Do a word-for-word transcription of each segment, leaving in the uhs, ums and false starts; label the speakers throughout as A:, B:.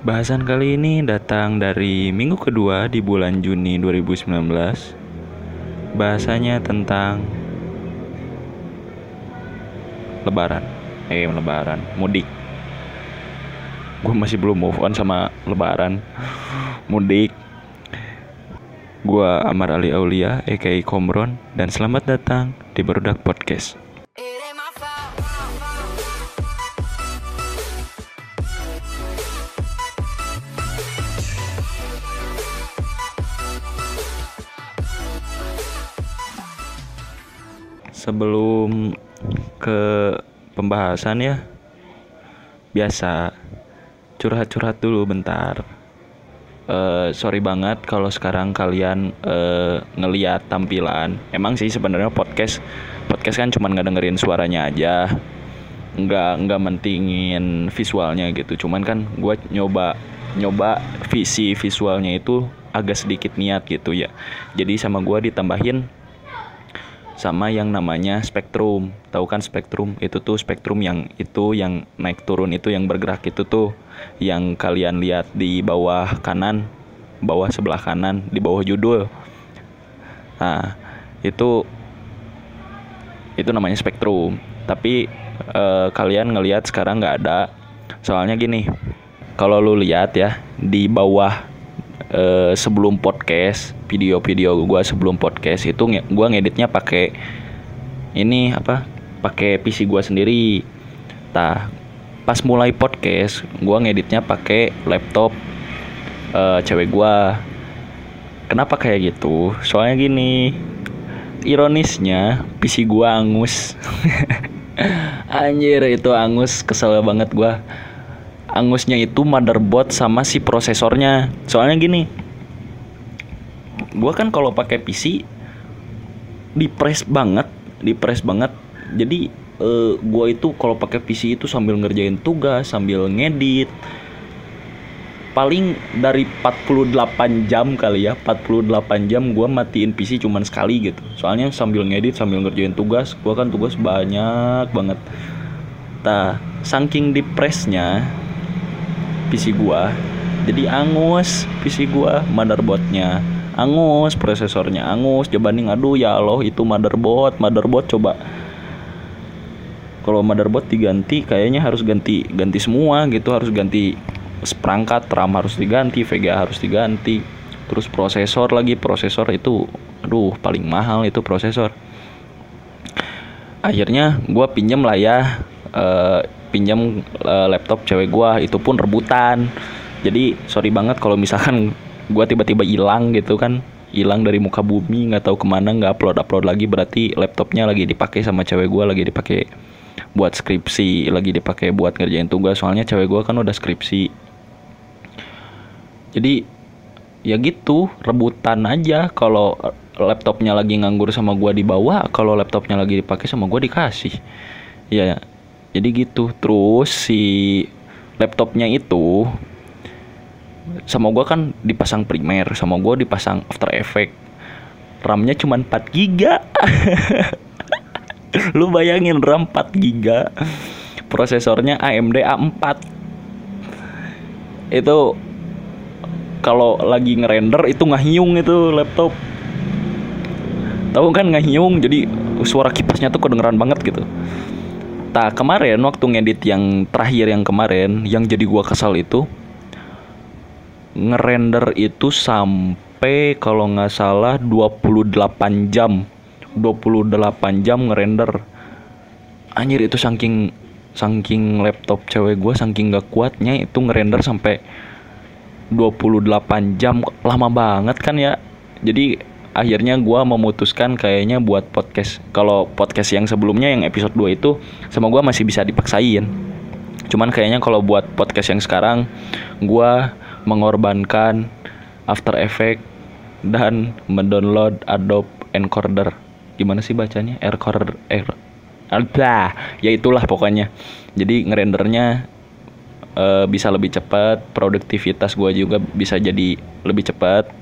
A: Bahasan kali ini datang dari minggu kedua di bulan Juni dua ribu sembilan belas. Bahasanya tentang lebaran. Eh, lebaran, mudik. Gue masih belum move on sama lebaran. Mudik. Gue Amar Ali Aulia, aka Komron, dan selamat datang di Barudak Podcast. Sebelum ke pembahasan ya, biasa curhat-curhat dulu bentar. Uh, sorry banget kalau sekarang kalian uh, ngeliat tampilan. Emang sih sebenarnya podcast podcast kan cuma ngedengerin suaranya aja, nggak nggak mentingin visualnya gitu. Cuman kan gue nyoba nyoba visi visualnya itu agak sedikit niat gitu ya. Jadi sama gue ditambahin sama yang namanya spektrum. Tahu kan spektrum? Itu tuh spektrum yang itu yang naik turun, itu yang bergerak, itu tuh yang kalian lihat di bawah kanan, bawah sebelah kanan, di bawah judul. Nah, itu itu namanya spektrum. Tapi eh, kalian ngelihat sekarang nggak ada. Soalnya gini, kalau lu lihat ya di bawah Uh, sebelum podcast, video-video gue sebelum podcast itu nge- gue ngeditnya pakai ini apa? Pakai P C gue sendiri. Tah, pas mulai podcast, gue ngeditnya pakai laptop uh, cewek gue. Kenapa kayak gitu? Soalnya gini, ironisnya P C gue angus. Anjir, itu angus, kesel banget gue. Angusnya itu motherboard sama si prosesornya. Soalnya gini, gua kan kalau pakai P C di-press banget, di-press banget. Jadi uh, gua itu kalau pakai P C itu sambil ngerjain tugas, sambil ngedit. Paling dari empat puluh delapan jam kali ya, empat puluh delapan jam gua matiin P C cuman sekali gitu. Soalnya sambil ngedit, sambil ngerjain tugas, gua kan tugas banyak banget. Tah, saking di-pressnya P C gua, jadi angus P C gua, motherboardnya angus, prosesornya angus. Coba nih, aduh ya Allah, itu motherboard, motherboard coba. Kalau motherboard diganti, kayaknya harus ganti ganti semua gitu, harus ganti seperangkat, RAM harus diganti, V G A harus diganti, terus prosesor lagi, prosesor itu, aduh paling mahal itu prosesor. Akhirnya gua pinjem lah ya. Uh, pinjam uh, laptop cewek gue, itu pun rebutan. Jadi sorry banget kalau misalkan gue tiba-tiba hilang gitu kan, hilang dari muka bumi, nggak tahu kemana, nggak upload upload lagi. Berarti laptopnya lagi dipakai sama cewek gue, lagi dipakai buat skripsi, lagi dipakai buat ngerjain tugas. Soalnya cewek gue kan udah skripsi. Jadi ya gitu, rebutan aja. Kalau laptopnya lagi nganggur sama gue dibawa, kalau laptopnya lagi dipakai sama gue dikasih. Ya jadi gitu. Terus si laptopnya itu sama gue kan dipasang Premiere, sama gue dipasang After Effects. RAM-nya cuma empat giga. Lu bayangin, RAM empat giga, prosesornya A M D A empat. Itu kalau lagi ngerender itu ngahiung itu laptop. Tahu kan ngahiung, jadi suara kipasnya tuh kedengeran banget gitu. Nah kemarin waktu ngedit yang terakhir yang kemarin, yang jadi gua kesal itu, ngerender itu sampai kalau nggak salah dua puluh delapan jam ngerender. Anjir, itu saking saking laptop cewek gua saking gak kuatnya itu ngerender sampai dua puluh delapan jam. Lama banget kan ya. Jadi akhirnya gue memutuskan kayaknya buat podcast. Kalau podcast yang sebelumnya yang episode dua itu sama gue masih bisa dipaksain. Cuman kayaknya kalau buat podcast yang sekarang, gue mengorbankan After Effects dan mendownload Adobe Encoder. Gimana sih bacanya? Encoder, er, apa? Ya itulah pokoknya. Jadi ngerendernya e, bisa lebih cepat, produktivitas gue juga bisa jadi lebih cepat.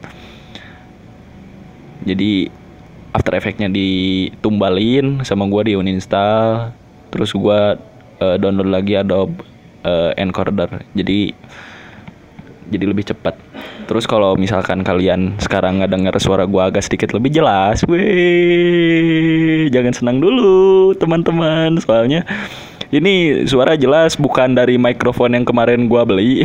A: Jadi After Effects-nya ditumbalin sama gue, di uninstall. Terus gue uh, download lagi Adobe uh, Encoder. Jadi jadi lebih cepat. Terus kalau misalkan kalian sekarang nggak dengar suara gua agak sedikit lebih jelas, weh, jangan senang dulu teman-teman, soalnya ini suara jelas bukan dari mikrofon yang kemarin gua beli.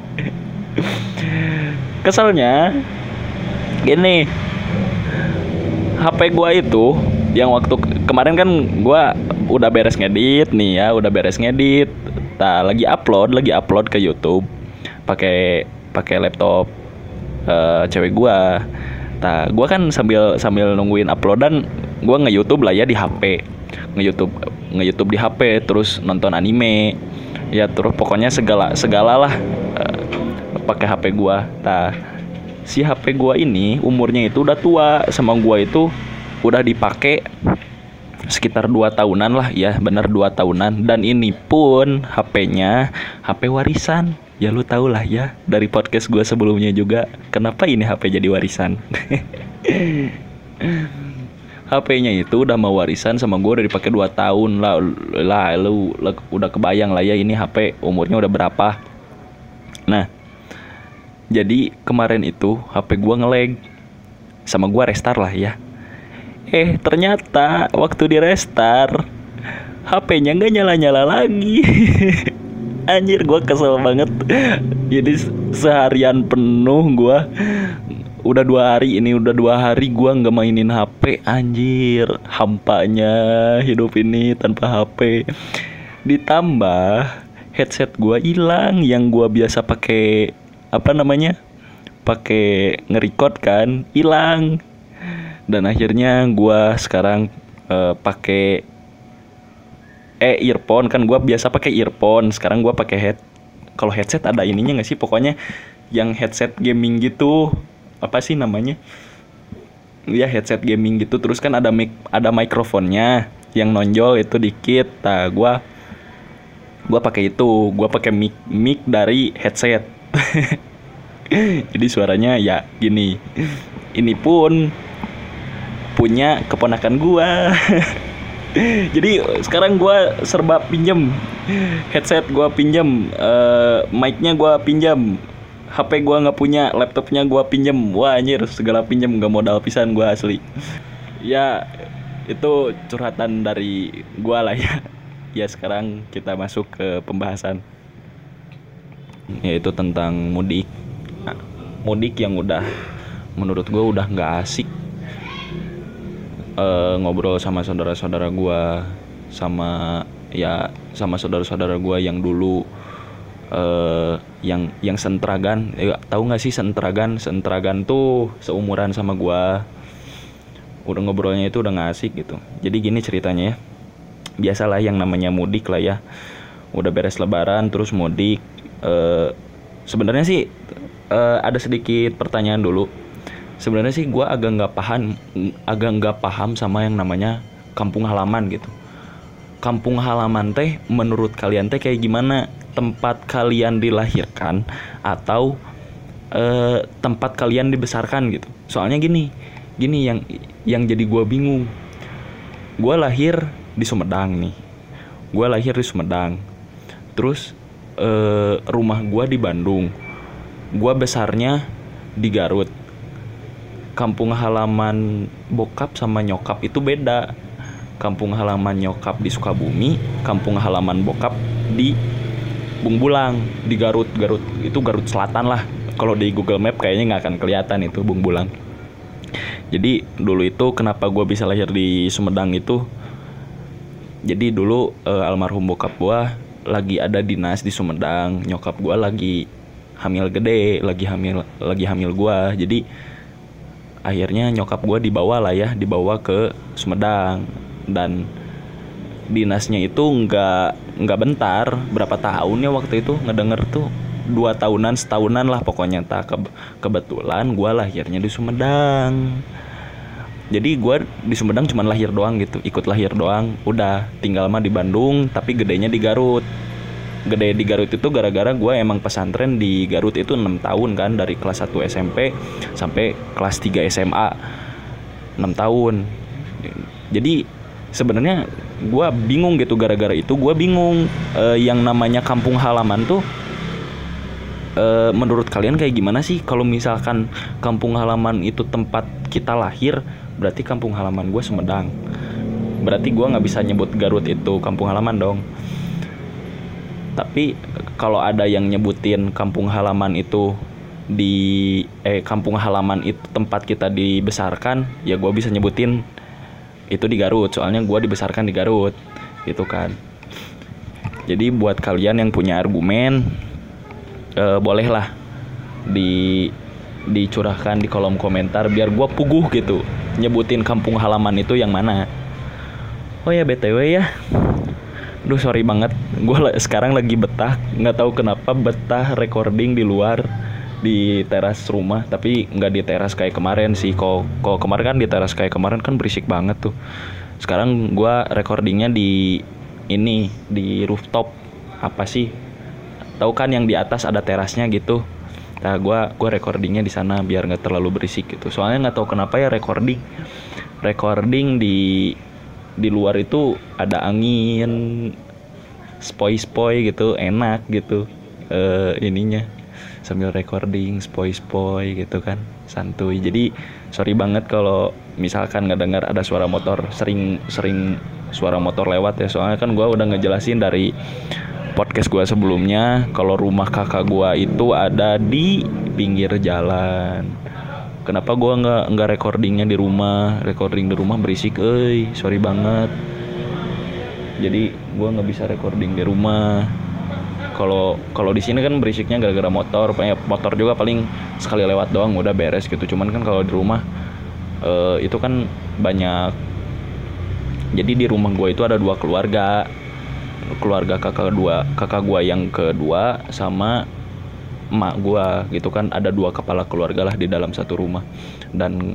A: Keselnya gini, H P gua itu yang waktu kemarin kan gua udah beres ngedit nih ya, udah beres ngedit. Nah, lagi upload, lagi upload ke YouTube pakai pakai laptop uh, cewek gua. Nah, gua kan sambil sambil nungguin uploadan, gua nge-YouTube lah ya di H P. Nge-YouTube nge-YouTube di H P, terus nonton anime. Ya terus pokoknya segala segala lah uh, pakai H P gua. Nah, si H P gua ini umurnya itu udah tua, sama gua itu udah dipakai sekitar dua tahunan lah ya, bener dua tahunan. Dan ini pun H P-nya H P warisan. Ya lu tau lah ya dari podcast gue sebelumnya juga kenapa ini H P jadi warisan. H P-nya itu udah mau warisan sama gue, udah dipakai dua tahun lah. Lah lu udah kebayang lah ya ini H P umurnya udah berapa. Nah, jadi kemarin itu H P gue nge-lag, sama gue restart lah ya. Eh ternyata waktu di restart H P-nya nggak nyala-nyala lagi. Anjir, gue kesel banget. Jadi seharian penuh gue, udah dua hari ini udah dua hari gue nggak mainin H P. Anjir, hampanya hidup ini tanpa H P. Ditambah headset gue hilang yang gue biasa pakai, apa namanya, pakai nge-record kan, hilang. Dan akhirnya gue sekarang uh, pakai eh earphone kan, gue biasa pakai earphone, sekarang gue pakai head. Kalau headset ada ininya nggak sih, pokoknya yang headset gaming gitu, apa sih namanya ya, headset gaming gitu. Terus kan ada mic, ada mikrofonnya yang nonjol itu dikit. Nah gue gue pakai itu, gue pakai mic mic dari headset. Jadi suaranya ya gini. Ini pun punya keponakan gue. Jadi sekarang gue serba pinjem, headset gue pinjem, uh, mic-nya gue pinjem, H P gue nggak punya, laptopnya gue pinjem. Wah anjir, segala pinjem, nggak modal pisan gue asli. Ya itu curhatan dari gue lah ya. Ya sekarang kita masuk ke pembahasan, yaitu tentang mudik. Nah, mudik yang udah menurut gue udah nggak asik. Uh, ngobrol sama saudara-saudara gue, sama ya sama saudara-saudara gue yang dulu uh, yang yang sentragan. Eh, tahu nggak sih sentragan? Sentragan tuh seumuran sama gue. Udah ngobrolnya itu udah nggak asik gitu. Jadi gini ceritanya ya. Biasalah yang namanya mudik lah ya. Udah beres lebaran terus mudik. Uh, sebenarnya sih uh, ada sedikit pertanyaan dulu. Sebenarnya sih gue agak nggak paham, agak nggak paham sama yang namanya kampung halaman gitu. Kampung halaman teh menurut kalian teh kayak gimana? Tempat kalian dilahirkan atau eh, tempat kalian dibesarkan gitu? Soalnya gini, gini yang yang jadi gue bingung. Gue lahir di Sumedang nih, gue lahir di Sumedang. Terus eh, rumah gue di Bandung, gue besarnya di Garut. Kampung halaman bokap sama nyokap itu beda. Kampung halaman nyokap di Sukabumi, kampung halaman bokap di Bungbulang, di Garut. Garut itu Garut Selatan lah. Kalau di Google Map kayaknya nggak akan kelihatan itu Bungbulang. Jadi dulu itu kenapa gue bisa lahir di Sumedang itu? Jadi dulu eh, almarhum bokap gue lagi ada dinas di Sumedang. Nyokap gue lagi hamil gede, lagi hamil lagi hamil gue. Jadi akhirnya nyokap gue dibawa lah ya, dibawa ke Sumedang. Dan dinasnya itu nggak nggak bentar, berapa tahun ya waktu itu ngedenger tuh, dua tahunan setahunan lah pokoknya. Tak ke, kebetulan gue lahirnya di Sumedang. Jadi gue di Sumedang cuma lahir doang gitu, ikut lahir doang. Udah tinggal mah di Bandung, tapi gedenya di Garut. Gede di Garut itu gara-gara gue emang pesantren di Garut itu enam tahun kan, dari kelas satu S M P sampai kelas tiga S M A, enam tahun. Jadi sebenarnya gue bingung gitu, gara-gara itu gue bingung eh, yang namanya kampung halaman tuh uh, menurut kalian kayak gimana sih kalau misalkan kampung halaman itu tempat kita lahir, berarti kampung halaman gue Sumedang. Berarti gue nggak bisa nyebut Garut itu kampung halaman dong. Tapi kalau ada yang nyebutin kampung halaman itu di eh kampung halaman itu tempat kita dibesarkan, ya gue bisa nyebutin itu di Garut, soalnya gue dibesarkan di Garut gitu kan. Jadi buat kalian yang punya argumen, eh, bolehlah di dicurahkan di kolom komentar biar gue puguh gitu nyebutin kampung halaman itu yang mana. Oh ya B T W ya, duh sorry banget, gue sekarang lagi betah, nggak tahu kenapa betah recording di luar di teras rumah, tapi nggak di teras kayak kemarin sih. Kalau kalau kemarin kan di teras kayak kemarin kan berisik banget tuh. Sekarang gue recordingnya di ini di rooftop, apa sih? Tahu kan yang di atas ada terasnya gitu. Nah gue gue recordingnya di sana biar nggak terlalu berisik gitu. Soalnya nggak tahu kenapa ya recording recording di di luar itu ada angin, spoi-spoi gitu, enak gitu uh, ininya sambil recording spoi-spoi gitu kan, santuy. Jadi sorry banget kalau misalkan nggak dengar ada suara motor, sering-sering suara motor lewat ya. Soalnya kan gue udah ngejelasin dari podcast gue sebelumnya kalau rumah kakak gue itu ada di pinggir jalan. Kenapa gue nggak nggak recordingnya di rumah? Recording di rumah berisik, eh sorry banget. Jadi gue nggak bisa recording di rumah. Kalau kalau di sini kan berisiknya gara-gara motor, motor juga paling sekali lewat doang udah beres gitu. Cuman kan kalau di rumah uh, itu kan banyak. Jadi di rumah gue itu ada dua keluarga, keluarga kakak dua kakak gue yang kedua sama emak gue gitu kan. Ada dua kepala keluarga lah di dalam satu rumah. Dan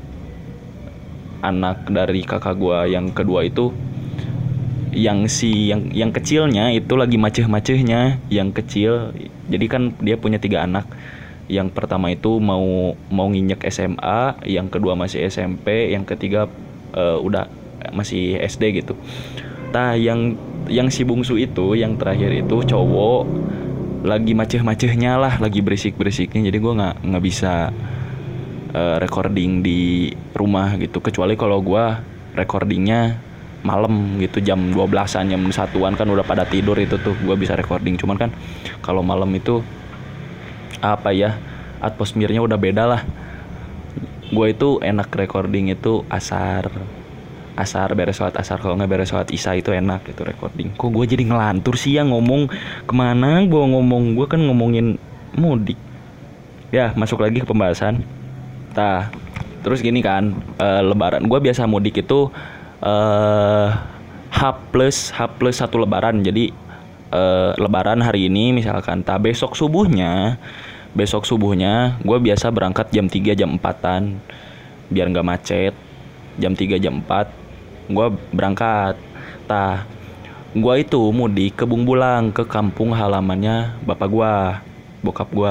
A: anak dari kakak gue yang kedua itu, yang si yang yang kecilnya itu lagi maceh-macehnya yang kecil. Jadi kan dia punya tiga anak. Yang pertama itu mau mau nginjek S M A, yang kedua masih S M P, yang ketiga uh, udah masih S D gitu. Nah yang yang si bungsu itu, yang terakhir itu cowok, lagi maceh-macehnya lah, lagi berisik-berisiknya. Jadi gue nggak nggak bisa uh, recording di rumah gitu, kecuali kalau gue recordingnya malam gitu, jam dua belasan, jam satuan kan udah pada tidur, itu tuh gue bisa recording. Cuman kan kalau malam itu apa ya, atmosfernya udah beda lah. Gue itu enak recording itu asar asar beres sholat asar, kalau nggak beres sholat isya itu enak itu recording. Kok gue jadi ngelantur sih ya, ngomong kemana gue ngomong, gue kan ngomongin mudik ya. Masuk lagi ke pembahasan. Nah terus gini kan, uh, lebaran gue biasa mudik itu Uh, H plus H plus satu lebaran. Jadi uh, lebaran hari ini misalkan, tak besok subuhnya besok subuhnya gue biasa berangkat jam tiga jam empatan biar nggak macet. Jam tiga jam empat gue berangkat. Tah gue itu mudik ke Bungbulang, ke kampung halamannya bapak gue, bokap gue.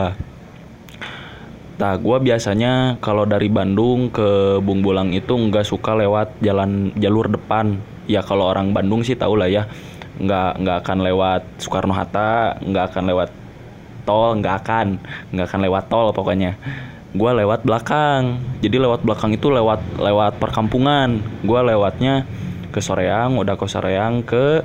A: Nah, gue biasanya kalau dari Bandung ke Bungbulang itu nggak suka lewat jalan jalur depan. Ya kalau orang Bandung sih tau lah ya, nggak nggak akan lewat Soekarno Hatta, nggak akan lewat tol, nggak akan nggak akan lewat tol pokoknya. Gue lewat belakang. Jadi lewat belakang itu lewat lewat perkampungan. Gue lewatnya ke Soreang, udah ke Soreang ke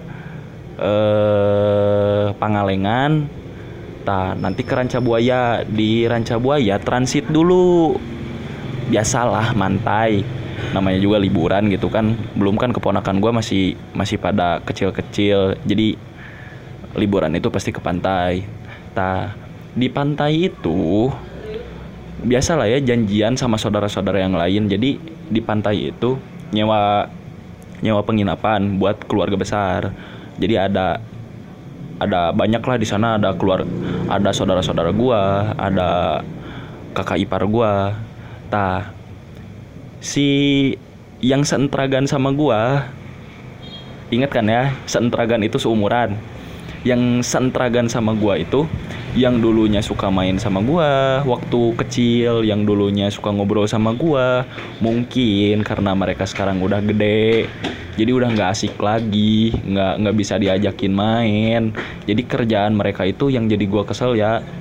A: eh, Pangalengan. Nah, nanti ke Ranca Buaya. Di Ranca Buaya transit dulu. Biasalah mantai. Namanya juga liburan gitu kan. Belum kan keponakan gue masih masih pada kecil-kecil. Jadi liburan itu pasti ke pantai. Nah, di pantai itu biasalah ya janjian sama saudara-saudara yang lain. Jadi di pantai itu nyewa nyewa penginapan buat keluarga besar. Jadi ada ada banyak lah di sana, ada keluar ada saudara-saudara gua, ada kakak ipar gua. Tah si yang seentragan sama gua, ingat kan ya, seentragan itu seumuran. Yang seentragan sama gua itu yang dulunya suka main sama gua waktu kecil, yang dulunya suka ngobrol sama gua. Mungkin karena mereka sekarang udah gede, jadi udah nggak asik lagi, nggak nggak bisa diajakin main. Jadi kerjaan mereka itu yang jadi gue kesel ya,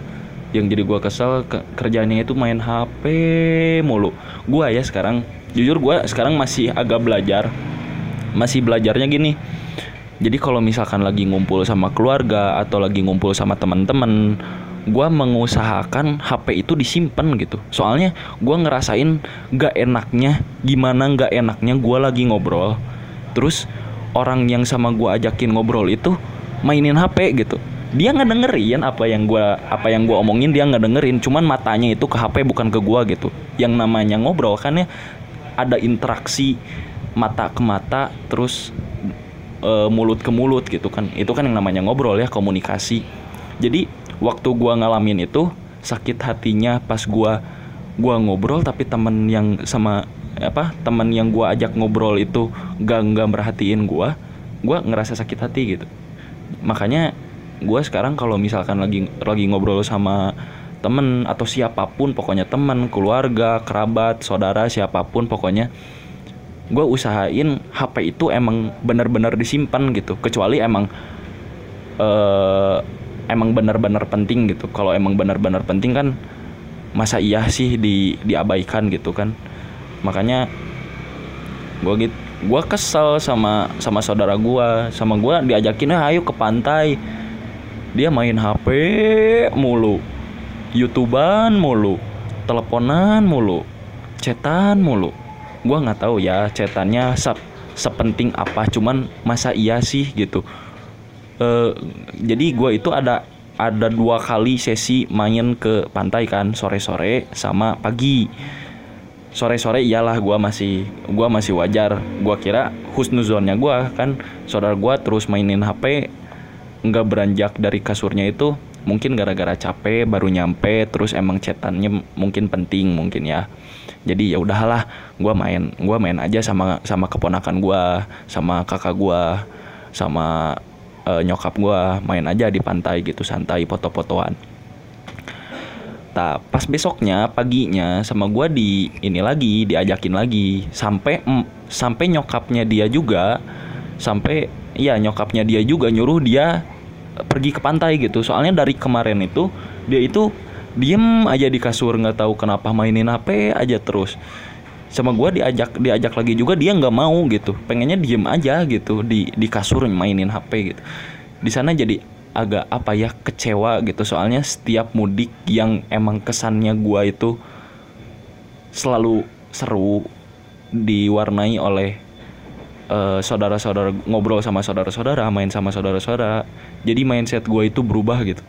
A: Yang jadi gue kesel ke, kerjaannya itu main H P mulu. Gue ya sekarang jujur gue sekarang masih agak belajar, masih belajarnya gini. Jadi kalau misalkan lagi ngumpul sama keluarga atau lagi ngumpul sama teman-teman, gue mengusahakan H P itu disimpan gitu. Soalnya gue ngerasain gak enaknya, gimana gak enaknya gue lagi ngobrol, terus orang yang sama gue ajakin ngobrol itu mainin H P gitu. Dia ngedengerin apa yang gue apa yang gue omongin, dia ngedengerin, cuman matanya itu ke H P bukan ke gue gitu. Yang namanya ngobrol kan ya ada interaksi mata ke mata, terus e, mulut ke mulut gitu kan. Itu kan yang namanya ngobrol ya, komunikasi. Jadi waktu gue ngalamin itu sakit hatinya pas gue gue ngobrol tapi temen yang sama apa temen yang gue ajak ngobrol itu gak nggak merhatiin gue, gue ngerasa sakit hati gitu. Makanya gue sekarang kalau misalkan lagi lagi ngobrol sama temen atau siapapun, pokoknya temen, keluarga, kerabat, saudara, siapapun pokoknya, gue usahain H P itu emang benar-benar disimpan gitu. Kecuali emang uh, emang benar-benar penting gitu. Kalau emang benar-benar penting kan masa iya sih di diabaikan gitu kan. Makanya gue gitu, gue kesel sama sama saudara gue, sama gue diajakin ayo ke pantai, dia main H P mulu, YouTubean mulu, teleponan mulu, chatan mulu. Gue nggak tahu ya chatannya sep- sepenting apa, cuman masa iya sih gitu. E, jadi gue itu ada ada dua kali sesi main ke pantai kan, sore-sore sama pagi. Sore-sore iyalah gue masih gue masih wajar. Gue kira husnuzonnya gue kan saudara gue terus mainin H P, nggak beranjak dari kasurnya itu mungkin gara-gara capek baru nyampe, terus emang chatannya mungkin penting mungkin ya. Jadi ya udahlah, gue main gue main aja sama sama keponakan gue, sama kakak gue, sama uh, nyokap gue, main aja di pantai gitu, santai, foto-fotoan. Nah, pas besoknya paginya sama gue di ini lagi diajakin lagi, sampai mm, sampai nyokapnya dia juga sampai iya nyokapnya dia juga nyuruh dia pergi ke pantai gitu. Soalnya dari kemarin itu dia itu diem aja di kasur, nggak tahu kenapa mainin H P aja terus. Sama gue diajak diajak lagi juga dia nggak mau gitu, pengennya diem aja gitu di di kasur mainin H P gitu. Di sana jadi agak apa ya, kecewa gitu. Soalnya setiap mudik yang emang kesannya gue itu selalu seru, diwarnai oleh Uh, saudara-saudara, ngobrol sama saudara-saudara, main sama saudara-saudara. Jadi mindset gue itu berubah gitu.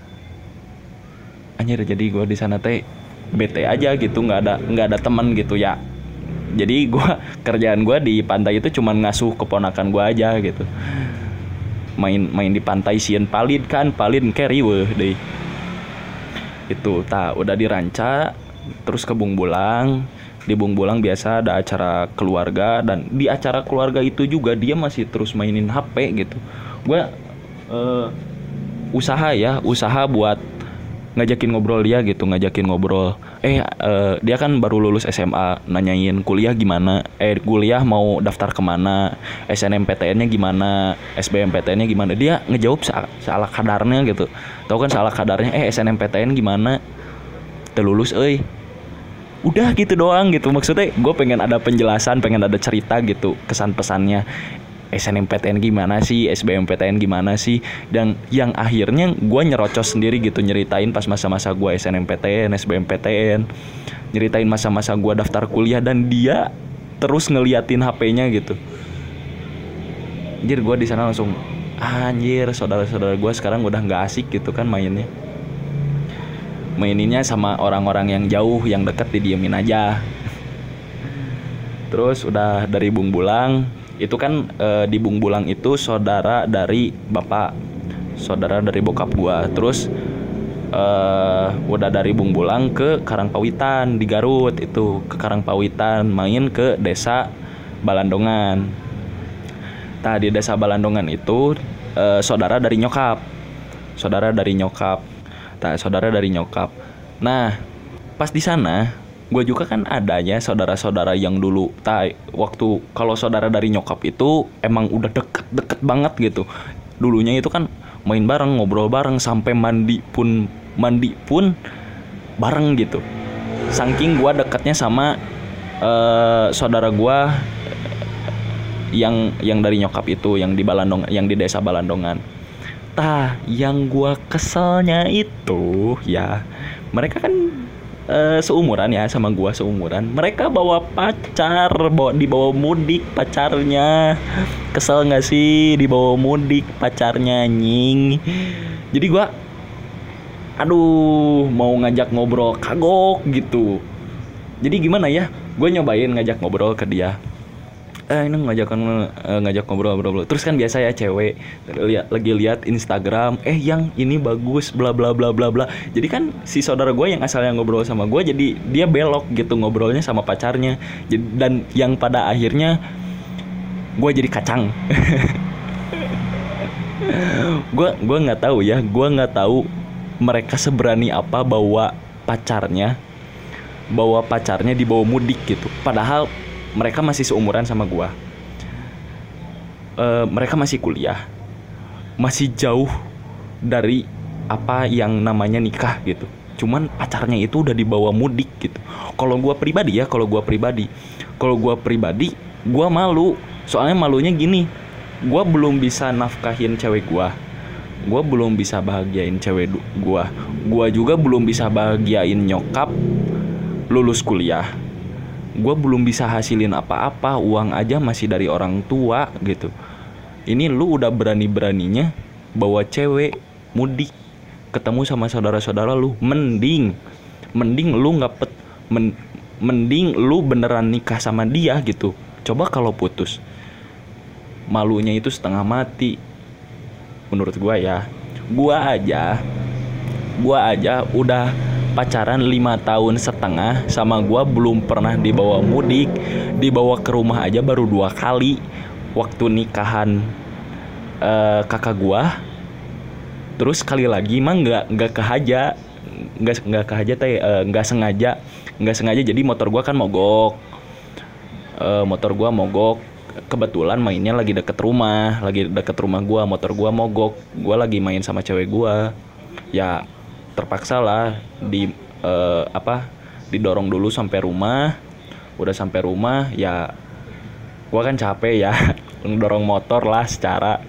A: Anjir, jadi gue di sana teh bete aja gitu, nggak ada nggak ada teman gitu ya. Jadi gue kerjaan gue di pantai itu cuman ngasuh keponakan gue aja gitu. Main main di pantai sieun palid kan, palid keri weh deh. Itu tak udah diranca, terus ke Bungbulang. Di Bungbulang biasa ada acara keluarga, dan di acara keluarga itu juga dia masih terus mainin H P gitu. Gue uh, usaha ya, usaha buat ngajakin ngobrol dia gitu, ngajakin ngobrol. Eh uh, dia kan baru lulus S M A, nanyain kuliah gimana, eh kuliah mau daftar kemana, S N M P T N-nya gimana, S B M P T N-nya gimana. Dia ngejawab salah kadarnya gitu. Tahu kan salah kadarnya, eh S N M P T N gimana, terlulus euy. Udah gitu doang gitu. Maksudnya gue pengen ada penjelasan, pengen ada cerita gitu, kesan pesannya. S N M P T N gimana sih, S B M P T N gimana sih. Dan yang akhirnya gue nyerocos sendiri gitu, nyeritain pas masa-masa gue S N M P T N, S B M P T N, nyeritain masa-masa gue daftar kuliah, dan dia terus ngeliatin H P-nya gitu. Anjir, gue di sana langsung anjir, saudara-saudara gue sekarang udah nggak asik gitu kan mainnya. Maininnya sama orang-orang yang jauh, yang deket didiemin aja. Terus udah dari Bungbulang, itu kan e, di Bungbulang itu saudara dari bapak, saudara dari bokap gua. Terus e, udah dari Bungbulang ke Karangpawitan di Garut, itu ke Karangpawitan, main ke desa Balandongan. Nah di desa Balandongan itu e, saudara dari nyokap, saudara dari nyokap. Nah, saudara dari nyokap. Nah, pas di sana, gue juga kan adanya saudara-saudara yang dulu. Tai, waktu kalau saudara dari nyokap itu emang udah deket-deket banget gitu. Dulunya itu kan main bareng, ngobrol bareng, sampai mandi pun mandi pun bareng gitu. Saking gue dekatnya sama uh, saudara gue yang yang dari nyokap itu, yang di Balandong, yang di desa Balandongan. Tah, yang gue keselnya itu ya, mereka kan uh, seumuran ya sama gue, seumuran. Mereka bawa pacar, bawa dibawa mudik pacarnya. Kesel nggak sih dibawa mudik pacarnya, anjing. Jadi gue, aduh, mau ngajak ngobrol kagok gitu. Jadi gimana ya? Gue nyobain ngajak ngobrol ke dia. Eh ini ngajak uh, ngajak ngobrol ngobrol. Terus kan biasa ya cewek lihat lagi lihat Instagram, eh yang ini bagus, bla bla bla bla bla. Jadi kan si saudara gue yang asalnya ngobrol sama gue, jadi dia belok gitu ngobrolnya sama pacarnya. Jadi, dan yang pada akhirnya gue jadi kacang. Gue gue nggak tahu ya, gue nggak tahu mereka seberani apa bawa pacarnya, bawa pacarnya dibawa mudik gitu. Padahal mereka masih seumuran sama gua. Uh, mereka masih kuliah, masih jauh dari apa yang namanya nikah gitu. Cuman pacarnya itu udah dibawa mudik gitu. Kalau gua pribadi ya, kalau gua pribadi, kalau gua pribadi, gua malu. Soalnya malunya gini, gua belum bisa nafkahin cewek gua, gua belum bisa bahagiain cewek gua, gua juga belum bisa bahagiain nyokap lulus kuliah. Gue belum bisa hasilin apa-apa, uang aja masih dari orang tua gitu. Ini lu udah berani-beraninya bawa cewek mudik ketemu sama saudara-saudara lu. Mending Mending lu gak pet men, Mending lu beneran nikah sama dia gitu. Coba kalau putus, malunya itu setengah mati. Menurut gue ya. Gue aja Gue aja udah pacaran lima tahun setengah sama gue, belum pernah dibawa mudik. Dibawa ke rumah aja baru dua kali, waktu nikahan uh, kakak gue. Terus sekali lagi mah nggak nggak kehaja, nggak nggak kehaja teh uh, nggak sengaja nggak sengaja. Jadi motor gue kan mogok, uh, motor gue mogok. Kebetulan mainnya lagi deket rumah, lagi deket rumah gue, motor gue mogok. Gue lagi main sama cewek gue, ya terpaksa lah di uh, apa didorong dulu sampai rumah. Udah sampai rumah ya gua kan capek ya dorong motor lah, secara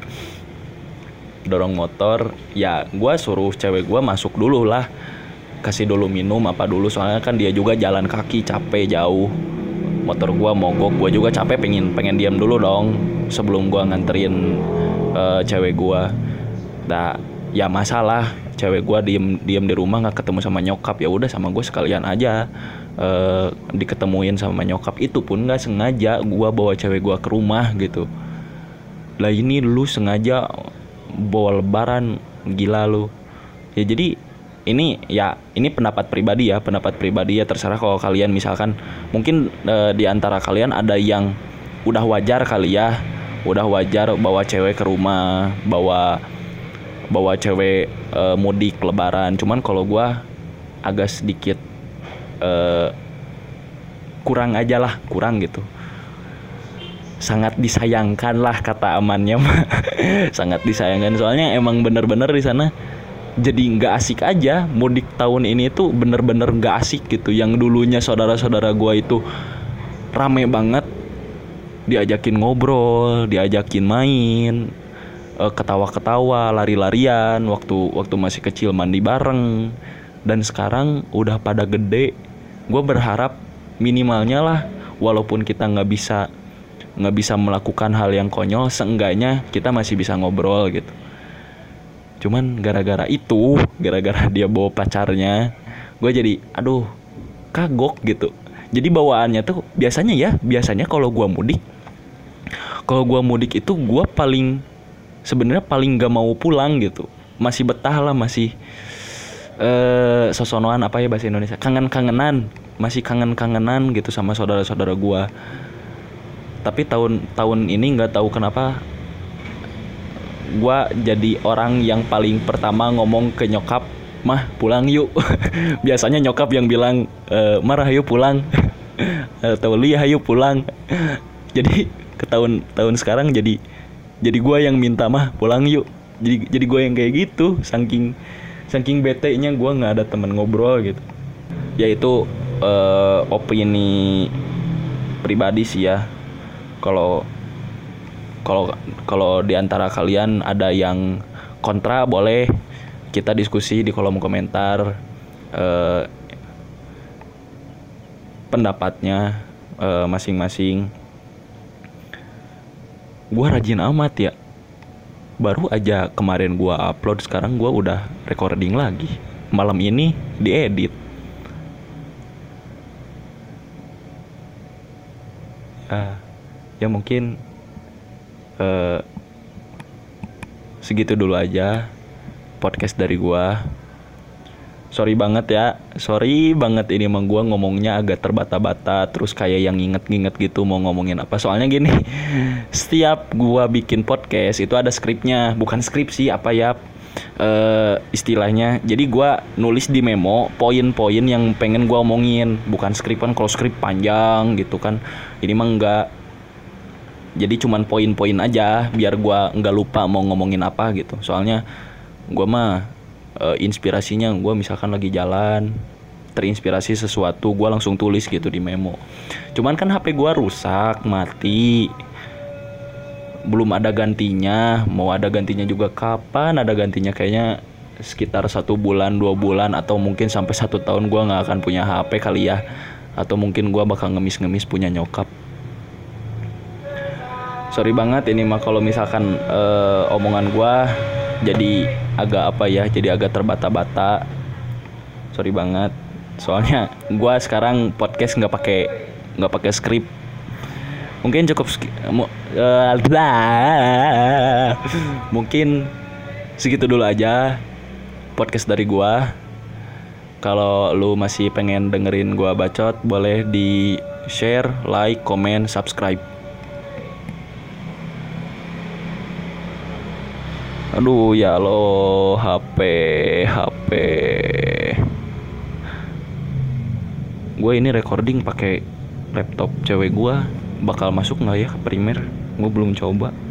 A: dorong motor ya gua suruh cewek gua masuk dulu lah, kasih dulu minum apa dulu, soalnya kan dia juga jalan kaki capek jauh. Motor gua mogok, gua juga capek, pengen pengen diam dulu dong sebelum gua nganterin uh, cewek gua. Nah ya masalah cewek gue diem diem di rumah nggak ketemu sama nyokap, ya udah sama gue sekalian aja uh, diketemuin sama nyokap. Itu pun nggak sengaja gue bawa cewek gue ke rumah gitu. Lah ini lu sengaja bawa lebaran, gila lu ya. Jadi ini ya ini pendapat pribadi ya, pendapat pribadi ya, terserah kalau kalian misalkan mungkin uh, di antara kalian ada yang udah wajar kali ya, udah wajar bawa cewek ke rumah, bawa bawa cewek uh, mudik lebaran. Cuman kalau gue agak sedikit uh, kurang aja lah, kurang gitu. Sangat disayangkan lah kata amannya mah. Sangat disayangkan, soalnya emang bener-bener di sana jadi nggak asik aja. Mudik tahun ini tuh bener-bener nggak asik gitu. Yang dulunya saudara-saudara gue itu rame banget, diajakin ngobrol, diajakin main, ketawa-ketawa, lari-larian waktu waktu masih kecil, mandi bareng. Dan sekarang udah pada gede, gue berharap minimalnya lah, walaupun kita nggak bisa nggak bisa melakukan hal yang konyol, seenggaknya kita masih bisa ngobrol gitu. Cuman gara-gara itu, gara-gara dia bawa pacarnya, gue jadi aduh kagok gitu. Jadi bawaannya tuh biasanya ya, biasanya kalau gue mudik, kalau gue mudik itu gue paling sebenarnya paling gak mau pulang gitu. Masih betah lah, masih uh, sosonoan apa ya bahasa Indonesia, kangen-kangenan, masih kangen-kangenan gitu sama saudara-saudara gue. Tapi tahun tahun ini nggak tahu kenapa gue jadi orang yang paling pertama ngomong ke nyokap, mah pulang yuk. Biasanya nyokap yang bilang e, marah yuk pulang, atau li ayo pulang. Jadi ke tahun tahun sekarang jadi jadi gue yang minta, mah pulang yuk. jadi jadi gue yang kayak gitu, saking saking bete nya gue nggak ada teman ngobrol gitu. Ya itu uh, opini pribadi sih ya. Kalau kalau kalau di antara kalian ada yang kontra, boleh kita diskusi di kolom komentar uh, pendapatnya uh, masing-masing. Gue rajin amat ya. Baru aja kemarin gue upload, sekarang gue udah recording lagi. Malam ini diedit. Uh, ya mungkin uh, segitu dulu aja podcast dari gue. Sorry banget ya, sorry banget ini emang gue ngomongnya agak terbata-bata, terus kayak yang nginget-nginget gitu mau ngomongin apa. Soalnya gini, setiap gue bikin podcast itu ada skripnya, bukan skrip sih apa ya uh, istilahnya. Jadi gue nulis di memo poin-poin yang pengen gue omongin, bukan skrip kan. Kalau skrip panjang gitu kan, ini mah enggak. Jadi cuman poin-poin aja biar gue nggak lupa mau ngomongin apa gitu. Soalnya gue mah Uh, inspirasinya gue misalkan lagi jalan terinspirasi sesuatu, gue langsung tulis gitu di memo. Cuman kan H P gue rusak, mati, belum ada gantinya. Mau ada gantinya juga kapan ada gantinya, kayaknya sekitar satu bulan dua bulan atau mungkin sampai satu tahun gue nggak akan punya H P kali ya. Atau mungkin gue bakal ngemis-ngemis punya nyokap. Sorry banget ini mah kalau misalkan uh, omongan gue jadi agak apa ya, jadi agak terbata-bata. Sorry banget. Soalnya gue sekarang podcast nggak pakai nggak pakai skrip. Mungkin cukup uh, mungkin segitu dulu aja podcast dari gue. Kalau lu masih pengen dengerin gue bacot, boleh di share, like, comment, subscribe. Aduh ya lo, H P H P. Gue ini recording pakai laptop cewek gue, bakal masuk nggak ya ke Premiere? Gue belum coba.